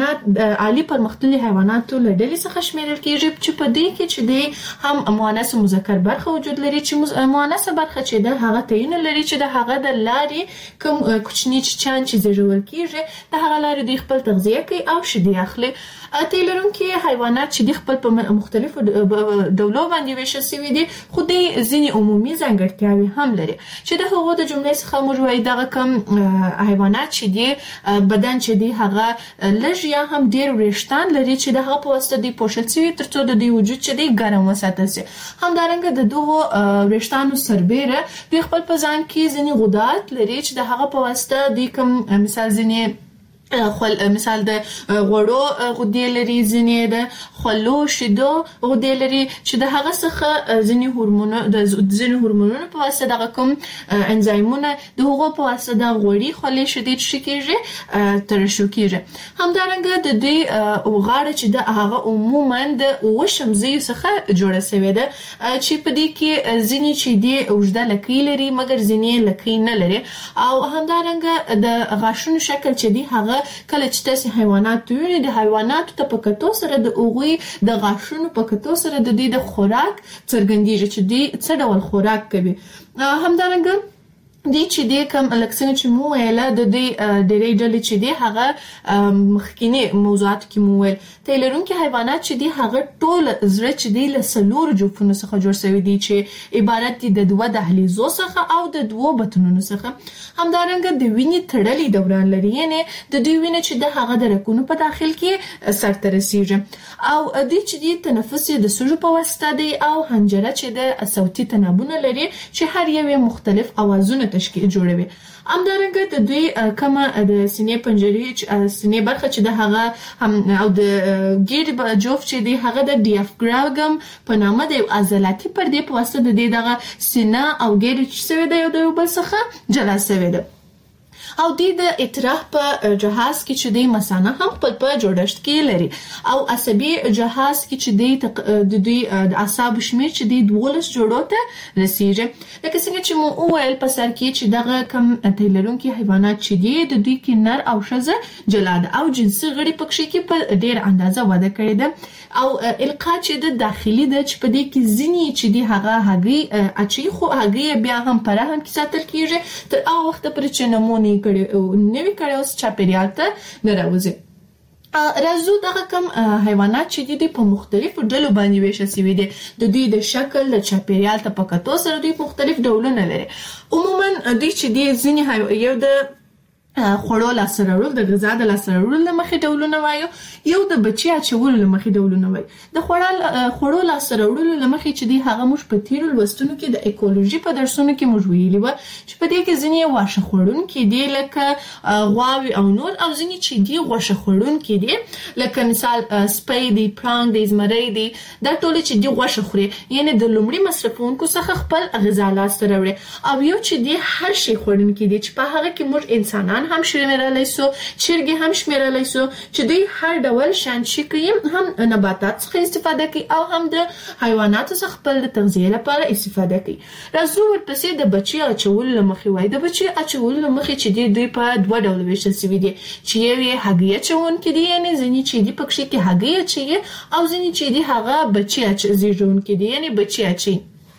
حیوانات عالی پرمختللي حیواناتو له ډلې څخه شمیرل کیږي چې په دې کې چې دی هم مؤنث او مذکر برخه وجود لري چې مؤنثه برخه چې ده هغه تعین لري چې د هغه د لارې کوم کوچني چچان چې زیږول کیږي د هغه لارې دوی خپل تغذیه کوي او شیدې اخلي. تی لرونکي حیوانات چې د خپل په مختلفو ډولو باندې ویشل شوي دي خو د ځینې عمومي ځانګړتیاوې هم لري چې د هغو د جملې څخه موږ وایو دغه کم حیوانات چې دي بدن چې دی هغه لږ یا هم ډېر وریښتان لري چې د هغه په واسطه دوی پوښل شوي تر څو د دوی وجود چې دی ګرم وساتل شي. همدارنګه د دغو وریښتانو سربیره دوی خپل په ځان کې ځینې غدات لري چې د هغه په واسطه دوی کوم مثال ځینې مثال د غوړو غدې لري، ځینې د خولو شیدو غدې لري چې د هغه څخه ځینې هورمونونو په واسطه دغه کوم انزایمونه د هغو په واسطه د غوړي خولې شیدې چې کېږي ترشح کېږي. همدارنګه د دوی غاړه چې د هغه عموما د اووه شمزیو څخه جوړه شوې ده چې په دې کې ځینې چې دي اوږده لکۍ لري مګر ځینې لکۍ نه لري. او همدارنګه د غاښونو شکل چې دی هغه کله چې تاسو حیوانات وینئ د حیواناتو ته په کتو سره د هغوی د غاښونو په کتو سره د دوی د خوراک څرګندېږي چې دوی څه ډول خوراک کوي. همدارنګه دی چې دی کوم لکه څنګه چې مو ویله د دوی ډېرې ډلې چې دی هغه مخکینی موضوعاتو کې مو ویل تی لرونکي حیوانات چې دی هغه ټول زړه چې دی له څلورو جوفونو څخه جوړ شوي دي چې عبارت دي د دوه دهلیزو څخه او د دوو بطنونو څخه. همدارنګه د وینې تړلي دوران لري، یعنې د دوی وینه چې د هغه د رګونو په داخل کې سرته رسیږي. او دوی چې دی تنفس یې د سږو په واسطه دی او حنجره چې د صوتي تنابونه لري چې هر یو مختلف اوازونه تشکیل جوړوي. همدارنګه د دوی کومه د سینې پنجرې سینې برخه چې د هغه او د ګیډې جوف چې دی هغه د ډیافراګم په نامه د عضلاتي پردې په واسطه د دې دغه سینه او ګیډې چې شوی دی یو د یو بل څخه جلا شوی دی. او د اطراح په جهاز کې چې د مثانه هم خپل په جوړښت کې لري او عصبي جهاز کې چې د دوی د اعصاب شمیر چې د 12 جوړو ته رسیږي. لکه څنګه چې مو وویل په سر کې چې دغه کم تیلرونکي حیوانات چې دي د دوی کې نر او ښځه جلا ده او جنسي غړي پکې کې په ډېر اندازه وده کړې ده او القا چې د داخلي ده چې په دې کې ځینې چې دی هغه هګۍ اچي خو هګۍ بیا هم په رحم کې ساتل کېږي تر هغه وخت پورې چې نمونې نوی کړي اوس چاپیریال ته نه راوځي. راځو دغه کم حیوانات چې دي په مختلفو ډلو باندې ویشل شوي دي. د دوی د شکل د چاپیریال ته په کتو سره دوی مختلف ډولونه لري. عموما دوی چې دي ځینې یو د خوړو لاسته راوړل د غذا د لاسته راوړل له مخې ډولونه وایو، یو د بچي اچولو له مخې ډولونه وایو. د خوړو لاسته راوړلو له مخې چې دی هغه موږ په تیرو لوستونو کې د ایکولوژي په درسونو کې موږ ویلي وو چې په دې کې ځینې واښه خوړونکي دي لکه غواوې او نور او ځینې چې دي غوښه خوړونکي دي لکه مثال سپی دی، پړانګ دی، زمری دی. دا ټول چې دي غوښه خوري یعنې د لومړي مصرفونکو څخه خپل غذا لاسته راوړي. او یو چې دي هر شي خوړونکي دي چې په هغه کې موږ انسانان هم شمیرلای سو، چرګې هم شمیرلای سو چې دوی هر ډول شان شي کوي، هم نباتات څخه استفاده کوي او هم د حیواناتو څخه خپل د تغذیه لپاره استفاده کوي. راځو ورپسې د بچي اچولو له مخې وایي. د بچي اچولو له مخې چې دوی په دوه ډول ویشل شوي دي چې یو یې هګۍ اچونکي دي یعنې ځینې چې دي پکې کې هګۍ اچوي او ځینې چې دي هغه بچي زیږونکي دي یعنې بچي اچوي.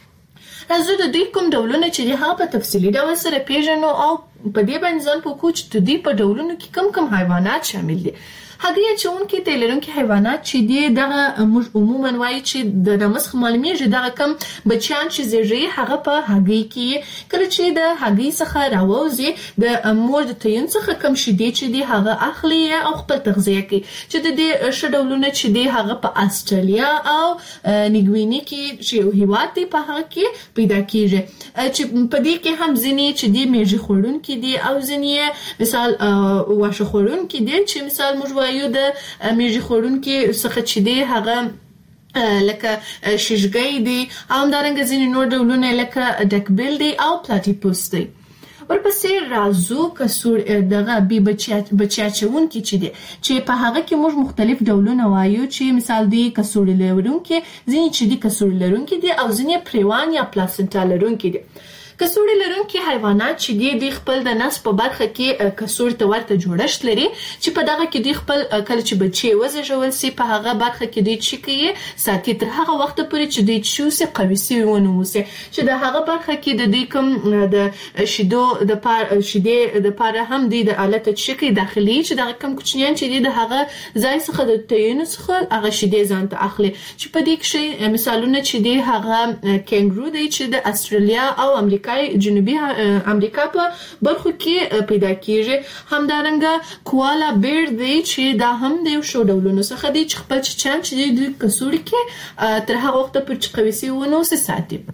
راځو د دوی کوم ډولونه چې دي هغه په تفصیلي ډول سره پیژنو او په دې باندې ځان پوه کړو چې د دوی په ډولونو کې کوم حیوانات شامل دي. هګۍ اچونکي تی لرونکي حیوانات چې دي دغه موږ عموما وایي چې د نمسخ معلومیږي دغه کم بچیان چې زیږي هغه په هګۍ کې کله چې د هګۍ څخه راوځي د مور د تیون څخه کم شیدې چې دي هغه اخلي او خپل تغذیه کوي چې د دې ښه ډولونه چې دي هغه په استرالیا او نیوګیني کې چې یو هیواد دی په هغه کې پیدا کیږي چې په دې کې هم ځینې چې دي میږي خوړونکي دي او ځینې مثال واښه خوړونکي دي چې مثال موږ یو د میږي خوړونکي څخه چې دی هغه لکه شیشګۍ دی او همدارنګه ځینې نور ډولونه لکه ډکبیل دی او پلاټیپوس دی. ورپسې راځو کسور دغه بچي اچونکي چې دی چې په هغه کې موږ مختلف ډولونه وایو چې مثال دی کسوړي لرونکي، ځینې چې دی کسوړي لرونکي دي او ځینې پریوان یا پلاسنټا لرونکي دي. کڅوړې لرونکي حیوانات چې دي خپل د نس په برخه کې کڅوړې ته ورته جوړښت لري چې په دغه کې دوی خپل کله چې بچي وزېږول سي په هغه برخه کې دوی چې کوي ساتي تر هغه وخت پورې چې دوی چوسي قوي سي ونه وسي چې د هغه برخه کې د دوی کوم د شیدو د شیدې د پاره هم دوی د آلت چې کوي داخلي چې دغه کوم کوچنیان چې دي د هغه ځای څخه د تیونو څخه هغه شیدې ځان ته اخلي چې په دې کې مثالونه چې دي هغه کینګرو دی چې د استرالیا او جنوبي امریکا په برخو کې پیدا کیږي همدارنګه کوالا بیر دی چې دا هم د یو شو ډولونو څخه دی چې خپل چچان چې د کڅوړې کې تر هغه وخت پورې چې قوي سي ونه ساتي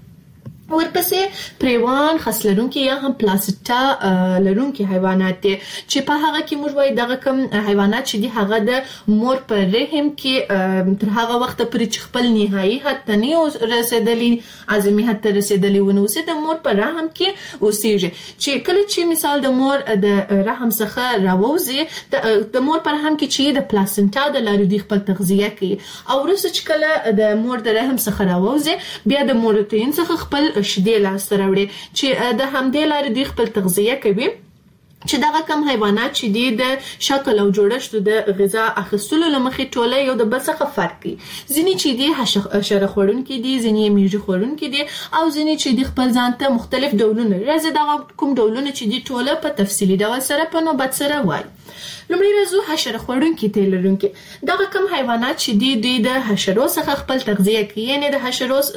ورپسې پریوان خس لرونکي یا هم پلاسټا لرونکي حیوانات دي چې په هغه کې موږ وایي دغه کوم حیوانات چې دي هغه د مور پر رحم کې تر هغه وخت پورې چې خپل نهایي حد ته نه رسیدلی اعظمي حد ته رسیدلی ونه اوسي د مور پر رحم کې اوسيږي چې کله چې مثال د مور د رحم څخه راوځي د مور پر رحم کې چې د پلاسنټا د لارې د خپل تغذیه کوي او وروسته چې کله د مور د رحم څخه راوځي بیا د مورتین څخه خپل شیدې لاسته راوړي چې د همدې لارې دوی خپل تغذیه کوي چې دغه کم حیوانات چې دي د شکل او جوړښت د غذا اخیستلو لمخې ټوله یو د بل څخه فرق کوي ځینې چې دي حشره خوړونکي دي ځینې میږي خوړونکي دي او ځینې چې دي خپل ځان ته مختلف ډولونه راځي دغه کوم ډولونه چې دي ټوله په تفصیلي ډول سره په نوبت سره وایي لومړی راځو حشره خوړونکي تی لرونکي دغه کم حیوانات چې دي دوی د حشرو څخه خپل تغذیه کوي یعنی د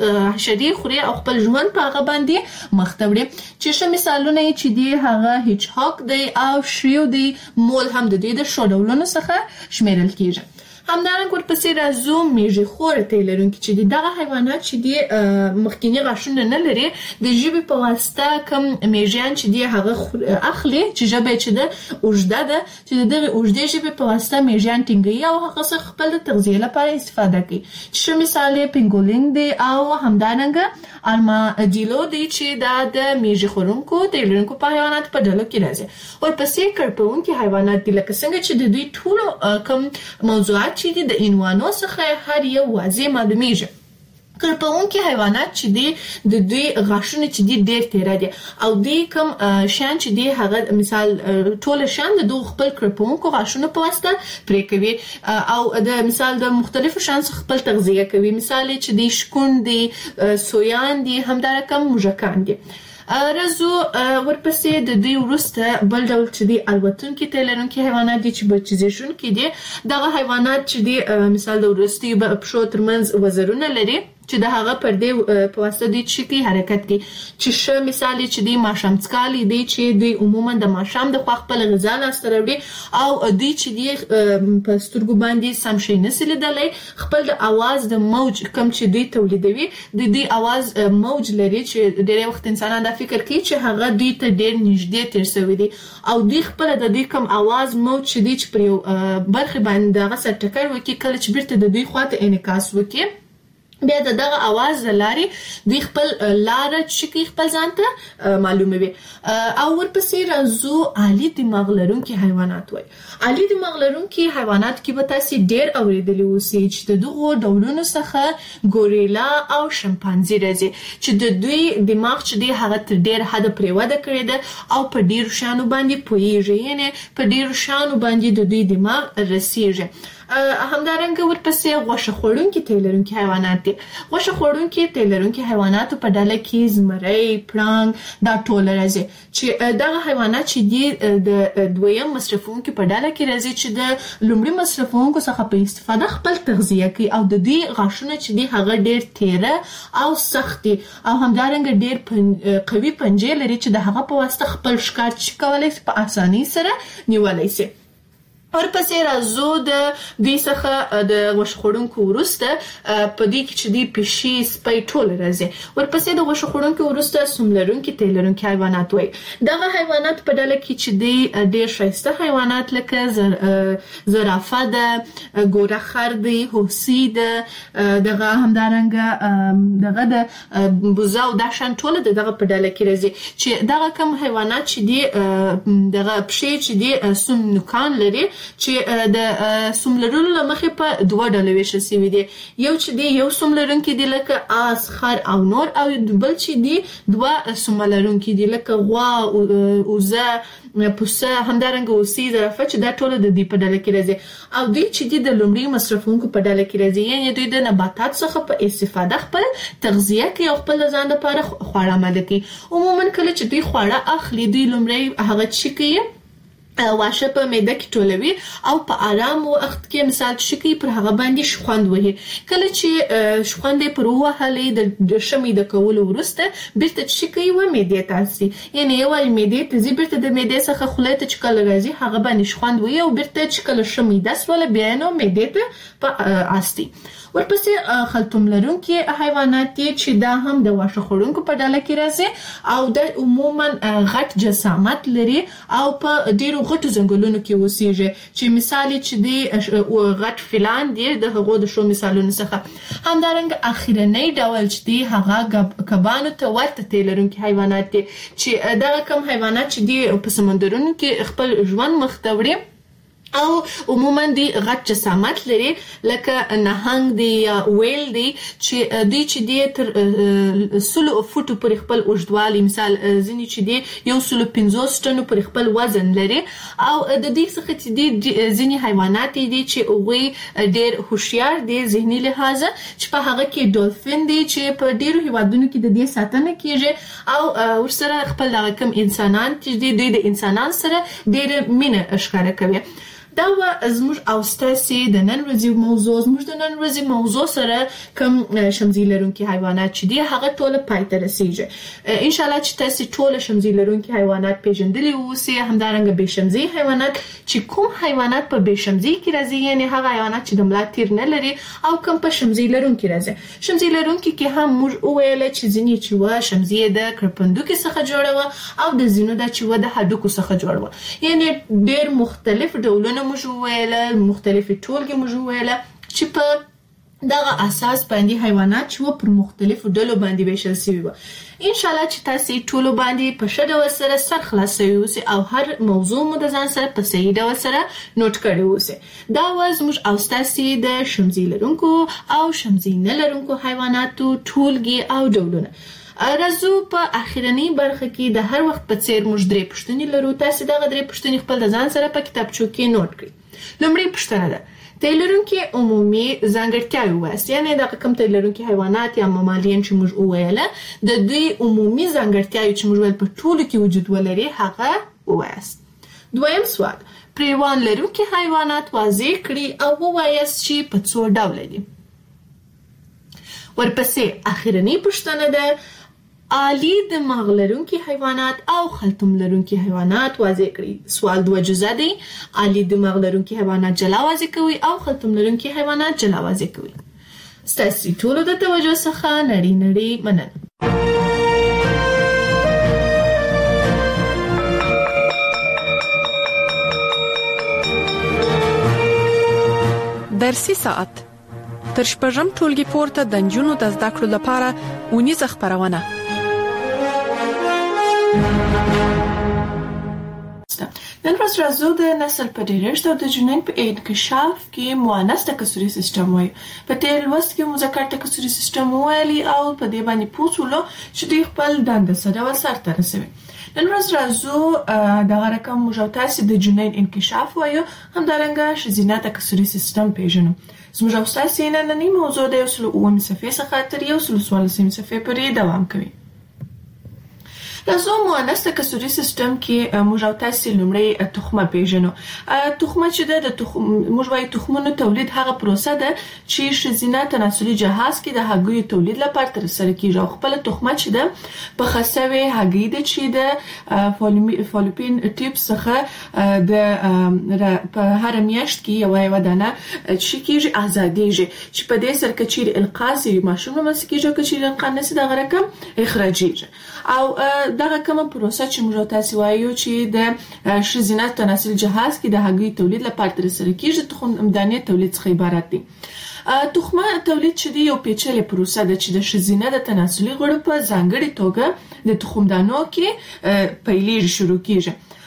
حشرې خوري او خپل ژوند په هغه باندې مخ ته وړي چې ښه مثالونه چې دي هغه هیچ هاک دی او شریو دی مول هم د دې د شو ډولونو څخه شمیرل کیږي همدارنګه ورپسې راځو میږي خور تی لرونکي چې دي دغه حیوانات چې دي مخکینی غاښونه نه لري د ژبې په واسطه کم میږیان چې دي هغه اخلي چې ژبه چې ده اوږده ده چې دغه اوږدې ژبې په واسطه میږیان ټینګوي او هغه څخه خپل د تغذیه لپاره استفاده کوي چې مثال یې پینګولینګ دی او همدارنګه ارماډیلو دی چې دا د میږي خورونکو تی لرونکو په حیوانات په ډله کې راځي ورپسې کړپونکي حیوانات دي لکه څنګه چې د دوی ټول کم موضوعات چې دي د عنوانو څخه هر یو واضح معلومیږي کړپونکي حیوانات چې دي د دوی غاښونه چې دي ډېر تیره دي او دوی کوم شیان چې دي هغه مثال ټول شیان د دوی خپل کړپونکو غاښونو په واسطه پرې کوي او د مثال د مختلفو شیان څخه خپل تغذیه کوي مثال چې دي شکون دي سویان دي همدارنګه کوم موږکان دي راځو ورپسې د دوی وروسته بل ډول چې دي الوتونکي تی لرونکي حیوانات دي چې بچیزېږونکي دي دغه حیوانات چې دي مثال د وروستي پښو ترمنځ وزرونه لري چې د هغه پر دې په واسطه دي چې حرکت کوي چې ښه مثال چې دي ماښام څکالي دي چې دوی عموما د ماښام د خوا خپل غذا لاسته راوړي او دوی چې دي په سترګو باندې سم شی نشي لیدلی خپل د اواز د موج کم چې دوی تولیدوي د دوی اواز موج لري چې ډېر وخت انسانان دا فکر کوي چې هغه دوی ته ډېر نږدې تیر شوی دي او دوی خپل د دوی کم اواز موج چې دي چې پر برخه باندې هغه سره ټکر وکړي کله چې بیرته د دوی خواته انعکاس وکړي بیا دغه اواز لاري دوی خپل لار چې خپل ځان ته معلوموي او ورپسې راځو عالی دماغ لرونکي حیوانات وای عالی دماغ لرونکي حیوانات کې به تاسو ډېر اوریدلی اوسئ چې دغه ډولونو څخه ګوریلا او شمپانزي راځي چې د دوی دماغ چې دی هغه تر ډېر حد پرې وده کړی ده او په ډېر شانو باندې پوهیږي یعنی په ډېر شانو باندې د دوی دماغ رسیږي همدارنګه ورپسې غوښه خوړونکي تی لرونکي حیوانات دي غوښه خوړونکي تی لرونکي حیواناتو په ډله کې زمری پړانګ دا ټول راځي چې دغه حیوانات چې دي د دویم مصرفونکو په ډله کې راځي چې د لومړي مصرفونکو څخه په استفاده خپل تغذیه کوي او د دې غاښونه چې دي هغه ډېر تیره او سخت دي او همدارنګه ډېر قوي پنجې لري چې د هغه په واسطه خپل ښکار چې کولای شي په اسانۍ سره نیولای شي ورپسې راځو د دوی څخه د غوښه خوړونکو وروسته په دې کې چې دوی پیشي سپی ټول راځي ورپسې د غوښه خوړونکو وروسته سوم لرونکي تی لرونکي حیوانات وای دغه حیوانات په ډله کې چې دوی ډېر ښایسته حیوانات لکه زرافه ده ګوره خر دی هوسۍ ده دغه همدارنګه دغه د بوزه او دا شان ټول دغه په ډله کې راځي چې دغه کوم حیوانات چې دي دغه پښې چې دي سوم نوکان لري چې د سوم لرلو له مخې په دوه ډلو ویشل شوي دي. یو چې دی یو سوم لرونکي دي لکه آس، خر او نور، او بل چې دی دوه سوم لرونکي دي لکه غوا، اوزه، پسه، همدارنګه اوسي، زرافه چې دا ټول د دې په ډله کې راځي. او دوی چې دی د لومړي مصرفونکو په ډله کې راځي، یعنی دوی د نباتات څخه په استفاده خپل تغذیه کوي او خپل ځان لپاره خواړه آماده کوي. عموما کله چې دوی خواړه اخلي، دوی لومړی هغه چې کوي واشه په معده کې ټولوي او په آرام وخت کې مثال شکی پر هغه باندې شخوند وهي. کله چې شخوند پر وهلې د شمې د کولو وروسته بیرته شکی و معده تاسي، یعنی یو معده ته زی بیرته د معده څخه خولې ته چې کله راځي هغه باندې شخوند وهي او بیرته چې کله شمې داس ولا بیا نو معده ته په آستي. ورپسې خلطوم لرونکي حیوانات دي چې دا هم د واښه خوړونکو په ډله کې راځي او د عموما غټ جسامت لري او په ډیرو غټو ځنګلونو کې اوسېږي، چې مثال چې دی غټ فیلان دي د هغو د شو مثالونو څخه. همدارنګه اخیرنی ډول چې دی هغه کبانو ته ورته تی لرونکي حیوانات دي، چې دغه کم حیوانات چې دی په سمندرونو کې خپل ژوند مخ ته وړي او عموما دی غټ جسامت لري لکه نهنګ دی یا ویل دی، چې دوی چې دی تر 100 فوټو پر خپل اوږدوالی، مثال ځینې چې دی 150 ټنو پر خپل وزن لري. او د دې څخه چې دی ځینې حیوانات دي چې هغوی ډیر هوښیار دي ذهني لحاظه، چې په هغه کې ډولفین دی چې په ډیرو هیوادونو کې د دې ساتنه کیږي او ورسره خپل دغه کم انسانان چې دی دوی د انسانان سره ډیره مینه ښکاره کوي. دا و زموږ او ستاسې د نن ورځې موضوع. زموږ د نن ورځې موضوع سره کوم شمزي لرونکي حیوانات چې دي هغه ټول پای ته رسیږي. ان شاء الله چې تاسو ټول شمزي لرونکي حیوانات پیژندلي اوسئ. همدارنګه بې شمزي حیوانات چې کوم حیوانات په بې شمزي کې راځي، یعنی هغه حیوانات چې د ملا تیر نه لري، او کوم په شمزي لرونکي راځي. شمزي لرونکي کې هم موږ وویل چې ځینې چې و شمزي د کرپندوکي څخه جوړه و او د ځینو د چې و د هډوکو څخه جوړه و، یعنی ډیر مختلف ډولونه موږ وویل، مختلفې ټولګې موږ وویل چې په دغه اساس باندې حیوانات چې پر مختلفو ډلو باندې ویشل شوي وو. ان شاء الله چې تاسو ټول باندې په ښه ډول سره سر خلاصوي اوسئ او هر موضوع مو د ځان سره په صحیح ډول سره نوٹ کړئ اوسئ. دا زموږ او تاسو د شمزي لرونکو او شمزي نه لرونکو حیواناتو ټولګې او ډولونه. راځو په اخیرنی برخه کې د هر وخت په څیر موږ درې پوښتنې لرو. تاسو دغه درې پوښتنې خپل د ځان سره په کتابچو کې نوٹ کړئ. لومړی پوښتنه ده: تی لرونکي عمومي ځانګړتیاوې ووایاست، یعنی دغه کوم تی لرونکي حیوانات یا ممالیان چې موږ وویله د دوی عمومي ځانګړتیاوې چې موږ ویل په ټولو کې وجود ولري هغه ووایاست. دویم سوال: پریوان لرونکي حیوانات واضح کړي او ووایاست چې په څو ډوله دي. ورپسې اخیرنی پوښتنه ده: عالی دماغ لرونکي حیوانات او خلطوم لرونکي حیوانات واضح کړئ. سوال دوه جزا دی: عالی دماغ لرونکي حیوانات جلا واضح کوي او خلطوم لرونکي حیوانات جلا واضح کوي. ستاسو ټولو د توجه څخه نړۍ مننه. درسي ساعت تر شپږم ټولګي پورته د نجونو د زده کړو لپاره اونیزه خبرونه. نن ورځ راځو د نسل په ډیرښت او د جنین په انکشاف کې مؤنث تکثري سیستم وایي. په تیر لوست کې مذکر تکثري سیستم وایي او په دې باندې پوښتلو چې دوی خپل دنده سره ورسره رسوي. نن ورځ راځو دغه رقم موږ تاسو د جنین انکشاف وایو، همدارنګه ښځینه تکثري سیستم پیژنو. زموږ تاسو نننی موضوع د 109 صفحې څخه تر 114 صفحې پورې دوام کوي. راځو مؤنث تکثري سیستم کې موږ تاسو لومړی تخمه پیژنو. تخمه چې د موږ وايي تخمونو تولید هغه پروسه ده چې ښځینه تناسلي جهاز کې د هګیو تولید لپاره ترسره کیږي. خپل تخمه چې ده په خسوي هګۍ ده چې د فالوپین ټیپ څخه د په هر میاشت کې یو دانه چې کیږي آزادېږي، چې په دې سر کې چې القاصي ماشوم مسکیږي چې القا نسي د رقم اخراجيږي. او دغه کومه پروسه چې موږ تاسو وایو چې د ښځینه تناسل جهاز کې د هګۍ تولید لپاره ترسره کیږي، تخم دانې تولید څخه عبارت دی. تخمه تولید چې دی یو پیچلې پروسه ده چې د ښځینه د تناسلي غړو په ځانګړي توګه د تخم دانو کې پیلېږي، شروع کیږي.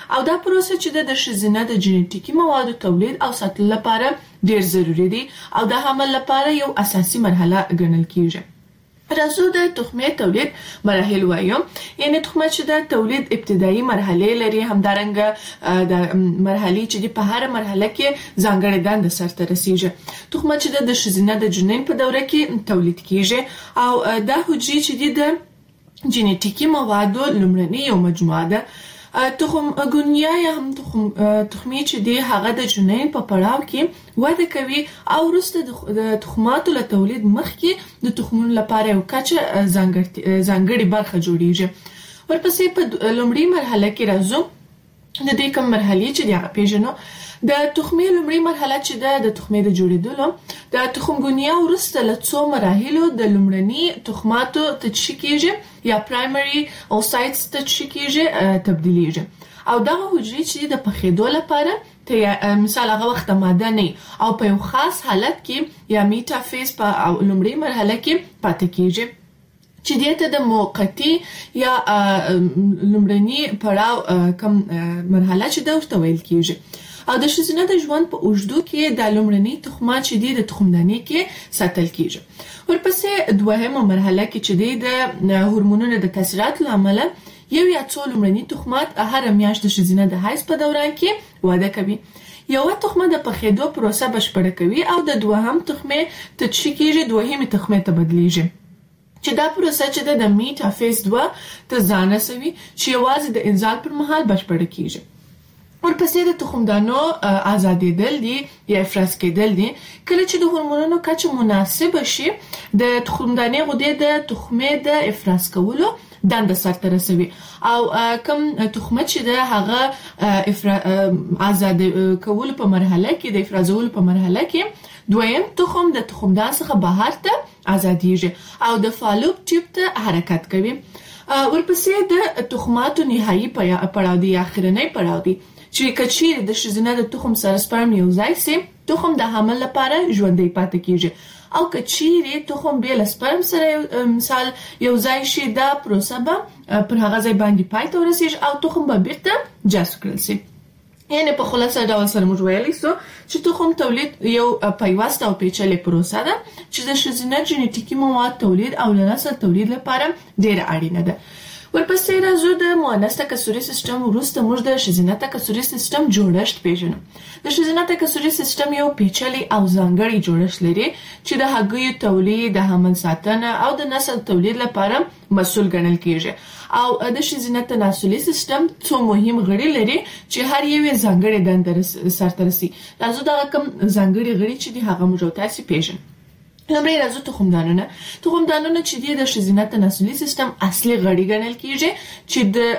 او دا پروسه چې د ښځینه د جنټیکي موادو تولید او ساتلو لپاره ډیر ضروری دی او د حمل لپاره یو اساسي مرحله ګڼل کیږي. راځو د تخمې تولید مراحل وایو. یعنی تخمه چې د تولید ابتدایي مرحله لري، همدارنګه د مرحلې چې په هر مرحله کې ځانګړې دنده سرته رسیږي. تخمه چې د ښځینه د جنین په دوره کې تولید کیږي او دا حجرې چې د جنټیکي موادو لومړنۍ یو مجموعه ده. تخم ګونیا یا هم تخمې چې دی هغه د جنین په پړاو کې وده کوي او وروسته د تخماتو له تولید مخکې د تخمونو لپاره یو کچه ځانګړې برخه جوړیږي. ورپسې په لومړۍ مرحله کې راځو د دې کوم مرحلې چې دی هغه پیژنو. د تخمې لومړۍ مرحله چې ده د تخمې د جوړېدلو د تخم ګونیا وروسته له څو مراحلو د لومړني تخماتو تجشی کېږي یا پرایمري اوسایټس تجشی کېږي تبدیلیږي او دغه حجرې چې د پخېدو لپاره مثال هغه وخت ماده نه او په یو خاص حالت کې یا میټافیز په لومړۍ مرحله کې پاتې کېږي چې دته د موقتی یا لومړني پړاو کوم مرحله چې دا ورته ویل کېږي. او د ښځینه د ژوند په اوږدو کې د لومړني تخمات چې د تخمدانۍ کې ساتل کېږي. ورپسې دوهمه مرحله کې چې د هورمونونو د تاثیرات لامل یو یا څو لومړني تخمات هر میاشت د ښځینه د حیض په دوران کې وده کوي. یو تخمه د پخېدو پروسه بشپړه کوي او د دوهم تخمه تجشی کېږي دوهمه تخمه ته بدلیږي چې دا پروسه چې د میټافیز 2 ته ځان رسوي چې یوازې د انزال پر مهال بشپړه کېږي. ورپسې د تخمدانو آزادېدل دي یا افراز کېدل دي. کله چې د هورمونونو کچه مناسبه شي د تخمدانې غدې د تخمې د افراز کولو دنده سرته رسوي او کوم تخمه چې د هغه آزاد کولو په مرحله کې د افرازولو په مرحله کې دویم تخم د تخمدان څخه بهر ته آزادېږي او د فالوپ ټیوب ته حرکت کوي. ورپسې د تخماتو نهایي پړاو دی اخرنۍ پړاو دی چې کچیر د ښځینه د تخم سره سپرم یو ځای سي تخم د حمل لپاره ژوندۍ پاتې کیږي او کچیر تخم به له سپرم سره مثال یو ځای شي دا پروسه به پر هغه ځای باندې پای ته ورسیږي او تخم به بیرته جذب کړل شي. یعنی په خلاصه ډول سره موږ ویلی سو چې تخم تولید یو پیوسته او پیچلې پروسه ده چې د ښځینه جنټیکي مواد تولید او نسل تولید لپاره ډېره اړینه ده. ورپسې راځو د مؤنث تکثري سیستم وروسته موږ د ښځینه تکثري سیستم جوړښت پیژنو. د ښځینه تکثري سیستم یو پیچلې او ځانګړی جوړښت لري چې د هګیو تولید، د حمل ساتنه او د نسل تولید لپاره مسؤل ګڼل کیږي او د ښځینه تناسلي سیستم څو مهم غړي لري چې هر یو ځانګړی دنده سرته رسي. راځو دا کوم ځانګړي غړي چې د هغه موږ تاسو پیژنو. لومړی راځو تخمدانونه چې د ښځینه تناسلي سیستم اصلي غړي ګڼل کیږي چې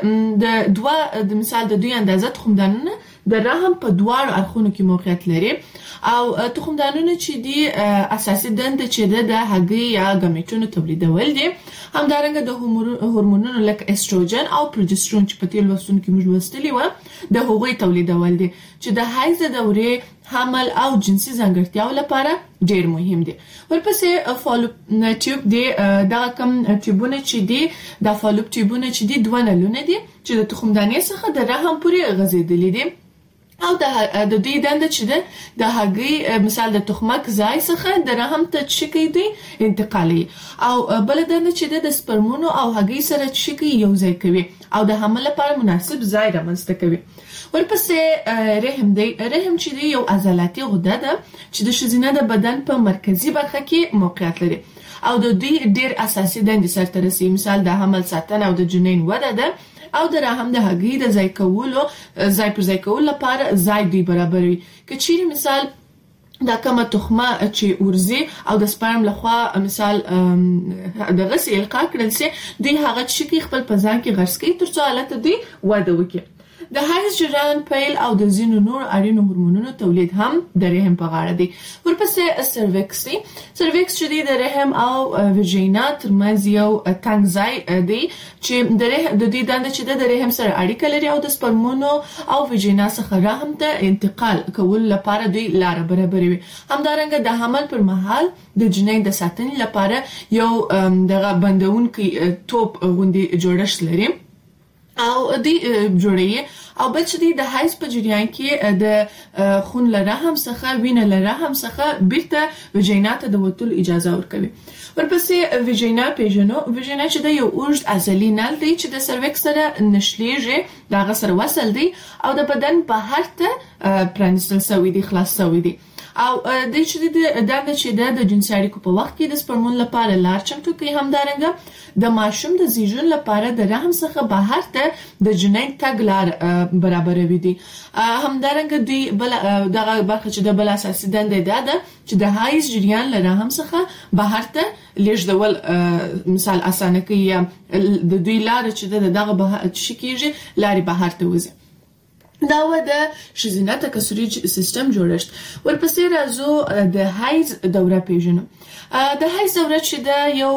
د مثال د دوی اندازه تخمدانونه د رحم په دواړو اړخونو کې موقعیت لري او تخمدانونه چې د اساسي دنده چې د هګۍ یا ګامیټونو تولیدول دي همدارنګه د هورمونونو لکه استروجن او پروجسترون چې په تیر لوستونو کې موږ لوستلي و د هغوی تولیدول دي چې د حیض دورې حمل او جنسي ځانګړتیاو لپاره ډیر مهم دي. ورپسې فالوپ ټیوب دی دا کوم ټیوبونه چې دي د فالوپ ټیوبونه چې دي دوه نلونه دي چې د تخمدانې څخه د رحم پورې غځېدلي دي او د دې دنده چې د هګۍ مثال د تخمک ځای څخه د رحم ته چکی دی انتقالي او بل دنده چې د سپرمونو او هګۍ سره چکی یو ځای کوي او د حمل لپاره مناسب ځای رامنځته کوي. ورپسې رحم چې یو عضلاتي غده ده چې د ښځینه د بدن په مرکزي برخه کې موقعیت لري او د دې ډیر اساسي دندې سرته رسي مثال د حمل ساتنه او د جنین وده ده او د رحم د هګۍ د ځای پر ځای کولو لپاره ځای دی برابروي. که چیرې مثال دا کومه تخمه چې ورزي او د سپرم لخوا مثال دغه سي القا کړل سي دوی هغه چې خپل په ځان کې غرس کوي ترڅو حالت دی وده وکړي. د حیض جریان پیل او د ځینو نور اړینو هورمونونو تولید هم د رحم په غاړه دی. ورپسې سرویکس چې د رحم او ویژینا ترمنځ یو تنګ ځای دی چې د دې دنده چې د رحم سره اړیکه لري او د سپرمونو او ویژینا څخه رحم ته انتقال کول لپاره دوی لار برابروي. همدارنګه د حمل پر مهال د جنین د ساتنې لپاره یو دغه بندونکي توپ غوندي جوړښت لري او دی جوړي او بل چې د حیض په جریان کې د خون له رحم څخه وینه له رحم څخه بیرته ویجینا ته د وتلو اجازه ورکوي. ورپسې ویجینا پیژنو. ویجینا چې د یو اوږد عضلي نل دی چې د سرویکس سره نښلېږي، دغه سره وصل دی او د بدن بهر ته پرانیستل شوی دی، خلاص شوی دی. او د چې د جنسي اړیکو په وخت کې د سپرمون لپاره لار چمتو کوي. همدارنګه د ماشوم د زیږون لپاره د رحم څخه بهر ته د جنین تګ لار برابروي دي. همدارنګه دوی بل دغه برخه چې د بل اساسي دنده ده چې د حیض جریان له رحم څخه بهر ته لیږدول مثال اسانه کوي. د دوی لار چې دغه بهر کیږي لاري بهر ته وځي. دا و د ښځینه تکثري سیستم جوړښت. ورپسې راځو د حیض دوره پیژنو. د حیض دوره چې د یو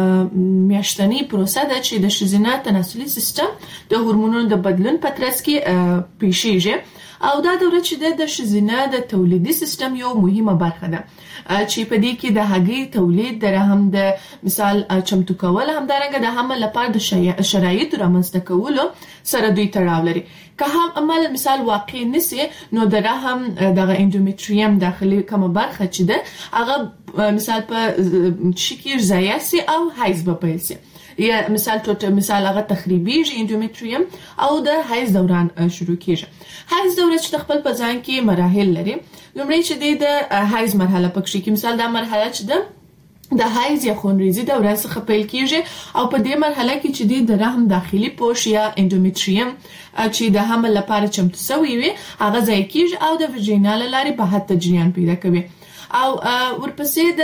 میاشتنی پروسه ده چې د ښځینه تناسلي سیستم د هورمونونو د بدلون په ترڅ کې پیښیږي او دا دوره چې د ښځینه د تولیدي سیستم یو مهمه برخه ده چې په دې کې د هګۍ تولید، د رحم د مثال چمتو کول، همدارنګه د حمل لپاره د شرایطو رامنځته کولو سره دوی تړاو لري. که هم عمل مثال واقع نسی نو د رحم دغه اندومتریم داخلي کومه برخه چې ده هغه مثال په شکل ضایع سي او حیض به پیل سي، یا مثال هغه تخریبیږي اندومتریم او د حیض دوران شروع کیږي. حیض دوره چې خپل په ځان کې مراحل لري. لومړی چې د حیض مرحله پکې کې مثال دا مرحله چې ده د حیض یا خونریزي دوره څخه پیل کیږي او په دې مرحله کې چې د رحم داخلي پوښ یا اندومتریم چې د حمل لپاره چمتو شوی وي هغه ځای کیږي او د ویجینال لارې بهر ته جریان پیدا کوي. او ورپسې د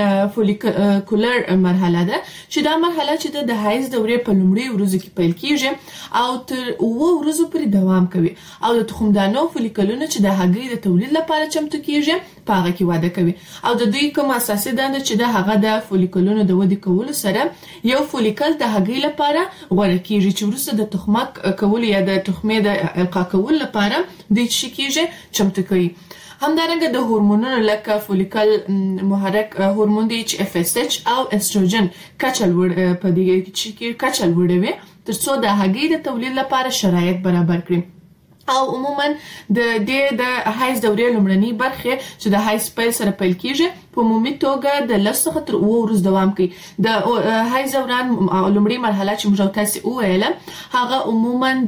فولیکولر مرحله ده چې دا مرحله چې د حیض دورې په لومړي ورځو کې پیل کیږي او تر 9 ورځې پورې دوام کوي او د تخمدانو فولیکولونه چې د هګۍ د تولید لپاره چمتو کیږي په هغه کې وده کوي او د دوی کوم اساسي دنده چې د هغه د فولیکولونو د ودې کولو سره یو فولیکل د هګۍ لپاره غوړه کیږي چې وروسته د تخمه کول یا د تخمې د القا کول لپاره د شي کیږي چمتو کوي. همدارنګه د هورمونونو لکه فولیکل محرک هورمون دی چې FSH او استروجن کچل په دې کې کچل وړوي ترڅو د هګۍ د تولید لپاره شرایط برابر کړي. او عموما د حیض دورې لومړنۍ برخه چې د حیض پیل سره پیل کیږي په عمومي توګه د 10 تر 9 ورځې دوام کوي. د حیض دوران لومړنۍ مرحله چې موږ تاسو وویل هغه عموما د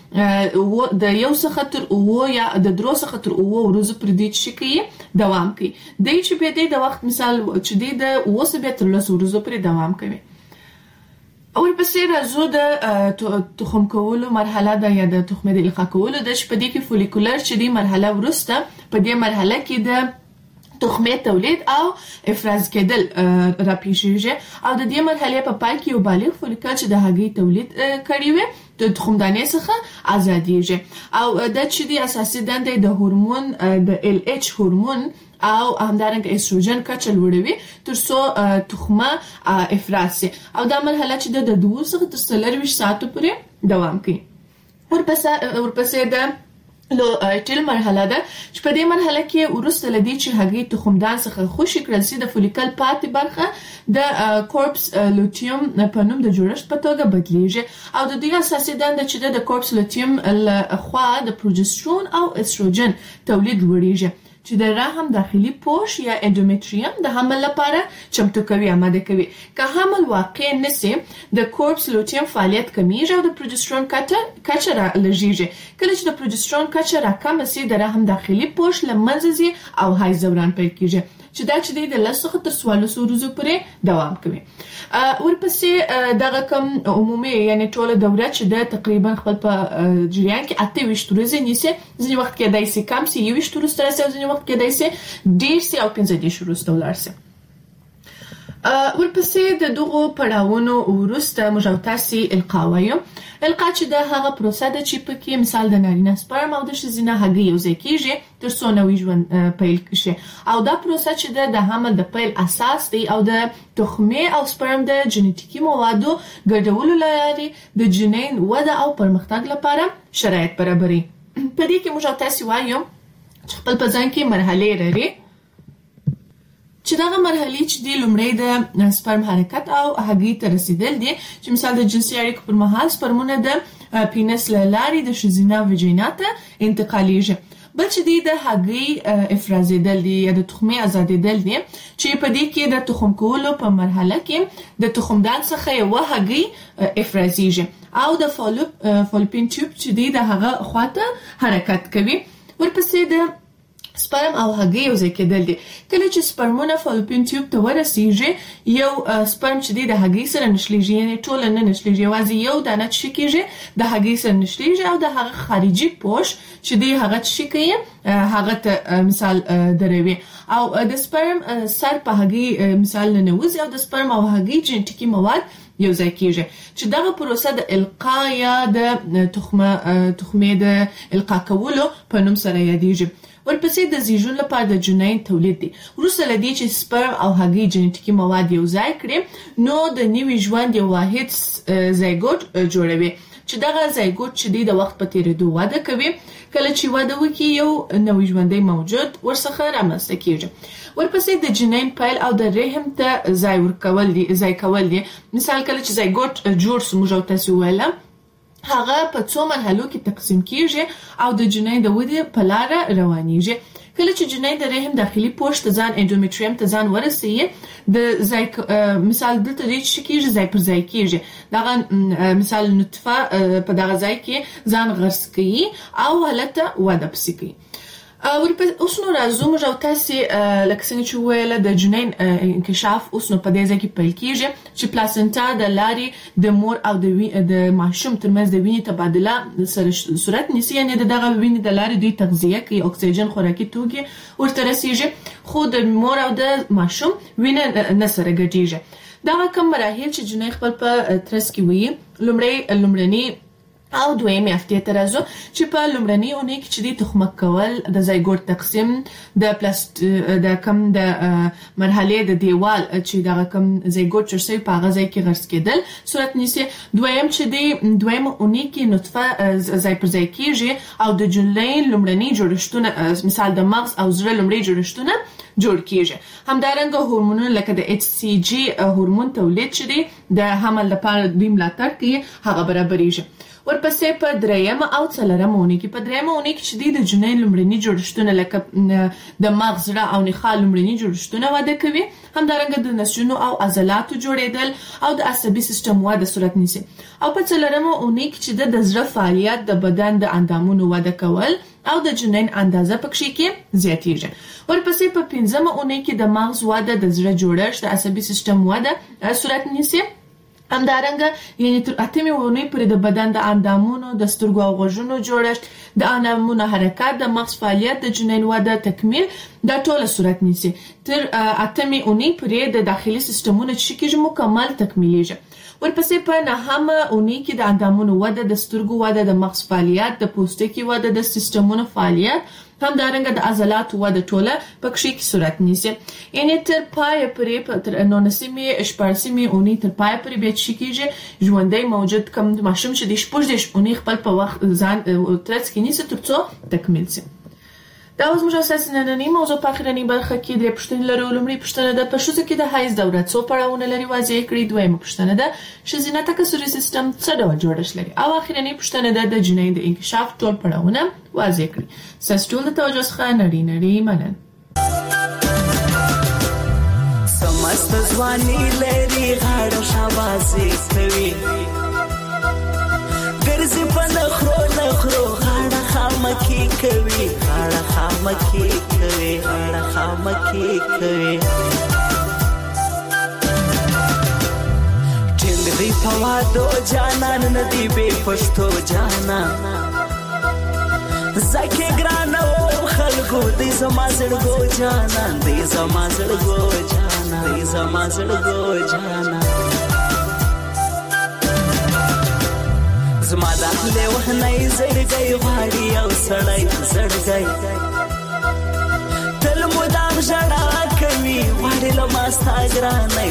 1 تر 9 یا د 3 تر 9 ورځې پر دې شي دوام کوي. د چې په دې د وخت مثال چې د 9 تر 10 ورځې پر دوام کوي. او پسې راځو د تخم کولو مرحله ده یا د تخمې د القا کولو د شپې کې فولیکولر چې دی مرحله ورسته په دې مرحله کې د تخمې تولید او افراز کېدل راپیښیږي او د دې مرحله په پای کې یو بالغ فولیکل چې د هګۍ تولید کړي وي د تخمدانې څخه آزادیږي او د چې دی اساسي دنده د هورمون د LH هورمون او همدارنګه استروجن کچه لوړوي ترڅو تخمه افراز شي او دا مرحله چې د 2 تر 4 ساعتو پورې دوام کوي. ورپسې د ټیل مرحله ده چې په دې مرحله کې وروسته لدی چې هګۍ تخمدان څخه خوشي کړل سي د فولیکل پاتې برخه د کورپس لوتیوم په نوم د جوړښت په توګه بدلیږي او د دې اساسي دنده چې د کورپس لوتیوم خوا د پروجسترون او استروجن تولید لوړیږي چې د رحم داخلي پوښ یا اندومتریم د حمل لپاره چمتو کوي آماده کوي. که حمل واقع نسی د کورپس لوتیوم فعالیت کمیږي او د پروجسترون کچه لږیږي. کله چې د پروجسترون کچه راکمه سي د رحم داخلي پوښ لمنځه ځي او حیض دوران پیل کیږي چې دا چې د 10 تر 14 ورځې پورې دوام کوي. ورپسې دغه کوم عمومي یعنی ټول دوره چې د تقریبا خپل په جریان کې 28 ورځې نیسي، ځینې وخت کې دایسي کم سي 20 ورځې تر ځینې وخت کې دایسي ډیر سي او 15 ورځې ولر سي. ورپسې د دغه پړاوونو وروسته موږ تاسو القا وایو. القا چې د هغه پروسه ده چې پکې مثال د نارینه سپرم او د ښځینه هګۍ یوځای کیږي ترڅو نوې ژوند پیل شي او دا پروسه چې د حمل د پیل اساس دی او د تخمې او سپرم د جنټیکي موادو ګډولو لارې د جنین وده او پرمختګ لپاره شرایط برابري. په دې کې موږ تاسو وایو چې خپل په ځان کې مرحله لري چې دغه مرحله چې د لومړی د سپرم حرکت او هګۍ ته رسیدل دي چې مثال د جنسي اړیکو پر مهال سپرمونه د پینس لاري د ښځینه وجینا ته انتقالیږي. بل چې دی د هګۍ افرازېدل دي یا د تخمې ازادېدل دي چې په دې کې د تخم کولو په مرحله کې د تخمدان څخه یو هګۍ افرازېږي او د فالوپین ټیوب چې دی د هغه خواته حرکت کوي. ورپسې د سپرم او هګۍ یو ځای کېدل دي. کله چې سپرمونه فالوپین ټیوب ته ورسیږي یو سپرم چې دی د هګۍ سره نښلیږي، یعنی ټول نه نښلیږي، یوازې یو دانه چې کېږي د هګۍ سره نښلیږي او د هغه خارجي پوښ چې دی هغه چې کوي هغه ته مثال دروي او د سپرم سر په هګۍ مثال نه نوځي او د سپرم او هګۍ جنټیکي مواد یو ځای کېږي چې دغه پروسه د القا یا د تخمې د القا کولو په نوم سره یادېږي. ورپسې د زیږون لپاره د جنین تولید دی. وروسته له دې چې سپرم او هګۍ جنټیکي مواد یو ځای کړي نو د نوي ژوند یو واحد زایګوټ جوړوي چې دغه زایګوټ چې دی د وخت په تیریدو وده کوي. کله چې وده وکړي یو نوی ژوندی موجود ورڅخه رامنځته کېږي. ورپسې د جنین پیل او د رحم ته ځای کول دي. مثال کله چې زایګوټ جوړ سو موږ او تاسو ویله هغه په څو مرحلو کې تقسیم کیږي او د جنین د ودې په لار روانيږي. کله چې جنین د رحم داخلي پوښ ته ځان اندومټریوم ته ځان ورسیږي د مثال دلته د چې کیږي ځای پر ځای کیږي دغه مثال نطفه په دغه ځای کې ځان غرس کوي او حالت وده پسې کوي. اوس نو راځو موږ او تاسو لکه څنګه چې ویل د جنین انکشاف اوس نو په دې ځای کې پیل کیږي چې پلاسنټا د لارې د مور او د ماشوم ترمنځ د وینې تبادله سره صورت نیسي، یعنی دغه وینې د لارې دوی تغذیه کوي، اکسیجن خوراکي توکي ورته رسیږي، خو د مور او د ماشوم وینه نه سره ګډیږي. دغه کوم مراحل چې جنین خپل په ترڅ کې وي لومړني او دویمه هفته ته راځو چې په لومړنۍ اونۍ کې چې د تخمک کول د زایګوټ تقسیم د کم د مرحله د دیوال چې د کم زایګوټ چرسي په هغه ځای کې غرس کېدل صورت نیسي. دویم چې د دویمه اونۍ کې نطفه ځای پر ځای کېږي او د جنین لومړنۍ جوړښتونه مثال د مغز او زړه لومړنۍ جوړښتونه جوړ کیږي. همدارنګه هورمونونه لکه د HCG هورمون تولید چې د حمل لپاره د ملاتړ کوي هغه برابرېږي. ورپسې په دریمه او څلورمه اونۍ کې په دریمه اونۍ کې چې د جنین لومړني جوړښتونه لکه د مغز او نخاع لومړني جوړښتونه وده کوي. همدارنګه د نسجونو او عضلاتو جوړېدل او د عصبي سیستم وده صورت نیسي. او په څلورمه اونۍ کې چې د زړه فعالیت د بدن د اندامونو وده کول او د جنین اندازه پکې کې زیاتېږي. ورپسې په پنځمه اونۍ کې د مغز وده د زړه جوړښت د عصبي سیستم وده صورت نیسي. همدارنګه یعنی تر اتمې اونۍ پورې د بدن د اندامونو د سترګو او غوږونو جوړښت د اندامونو حرکت د مغز فعالیت د جنین وده تکمیل دا ټول صورت نیسي. تر اتمې اونۍ پورې د داخلي سیستمونو چې کېږي مکمل تکمیلیږي. ورپسې په نهمه اونۍ کې د اندامونو وده د سترګو وده د مغز فعالیت د پوستکي وده د سیستمونو فعالیت همدارنګه د عضلاتو وده ټوله پکې کې صورت نیسي. یعنی تر پای پورې تر 19مې 18مې اونۍ تر پای پورې به چې کېږي ژوندۍ موجود کوم ماشوم چې د 18 اونۍ خپل په وخت ځان ترڅ کې نیسي ترڅو تکمیل شي. دا اوس موږ اساسي نننۍ موضوع په اخرنۍ برخه کې د پښتنې لرو. لومړی پښتنه د پښتو کې د حیز دوره څو پړاوونه لري واضح کړي. دویمه پښتنه د ښځینه تکثري سیستم څه ډول جوړښت لري او اخرنۍ پښتنه د جنین د انکشاف ټول پړاوونه واضح کړي. ساسټول د توجه څخه نړۍ منن. سمست ځواني لري غاړه شاباسي کوي ګرځي په نخرو غاړه خامکی کوي ټینګ دی په وادو جانان ندی به پښتو جانان زکه ګرانو خلکو دې زما زړګو جانان زما د له وهنای زړګي غاړي او سړی زړګي تل مدام ژړا کوي واړې لماستا ګرانای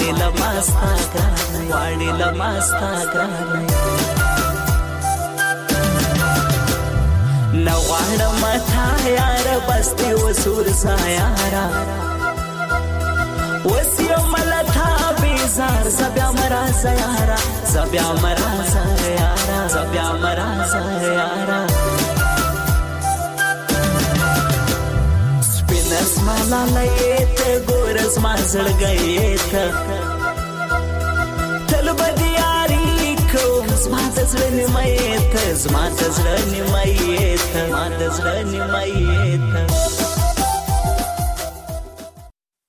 نو غواړم تا یار بستي وسور سایارا وسیو ملتا بیزار زبیا مرا سیارا زما لاله ته ګور زما زړګی ته تل بدیاری کوم زما د زړه نیمه ته زما د زړه نیمه ته ما د زړه نیمه ته